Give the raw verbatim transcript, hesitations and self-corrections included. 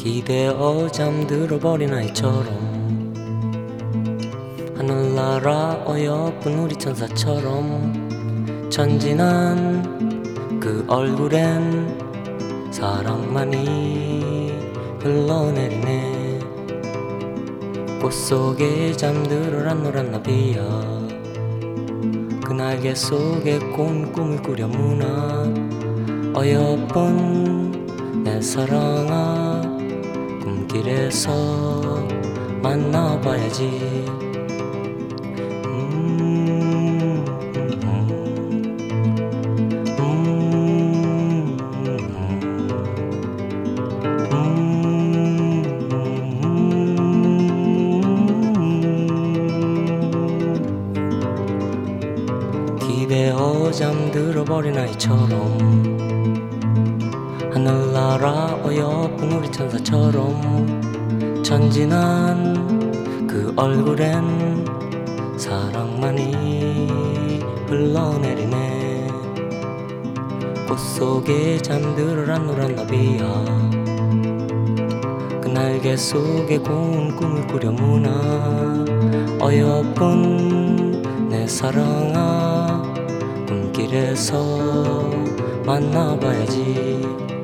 기대어 잠들어버린 아이처럼 하늘나라 어여쁜 우리 천사처럼 천진한 그 얼굴엔 사랑만이 흘러내리네. 꽃 속에 잠들어란 노란 나비야, 그 날개 속에 고운 꿈을 꾸려 무나. 어여쁜 내 사랑아, 꿈길에서 만나봐야지. 음, 음, 음, 음. 기대어 잠들어버린 아이처럼 하늘나라 어여쁜 우리 천사처럼 천진한 그 얼굴엔 사랑만이 흘러내리네. 꽃 속에 잠들어란 노란 나비야, 그 날개 속에 고운 꿈을 꾸려 무나. 어여쁜 내 사랑아, 꿈길에서 만나봐야지.